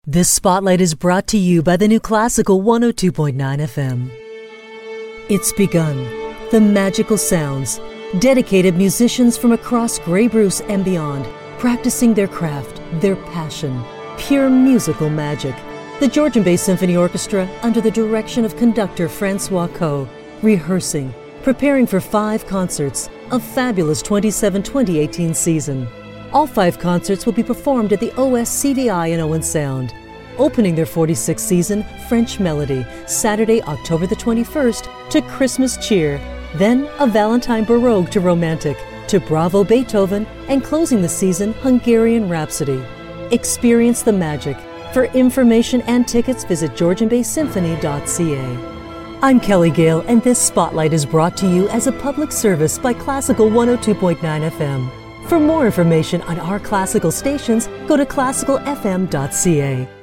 This spotlight is brought to you by the new Classical 102.9 FM. It's begun. The magical sounds. Dedicated musicians from across Grey Bruce and beyond, practicing their craft, their passion. Pure musical magic. The Georgian Bay Symphony Orchestra, under the direction of conductor Francois Coe, rehearsing, preparing for 5 concerts, a fabulous 27-2018 season. All 5 concerts will be performed at the OSCVI in Owen Sound. Opening their 46th season, French Melody, Saturday, October the 21st, to Christmas Cheer. Then a Valentine Baroque to Romantic, to Bravo Beethoven, and closing the season, Hungarian Rhapsody. Experience the magic. For information and tickets, visit georgianbaysymphony.ca. I'm Kelly Gale, and this spotlight is brought to you as a public service by Classical 102.9 FM. For more information on our classical stations, go to classicalfm.ca.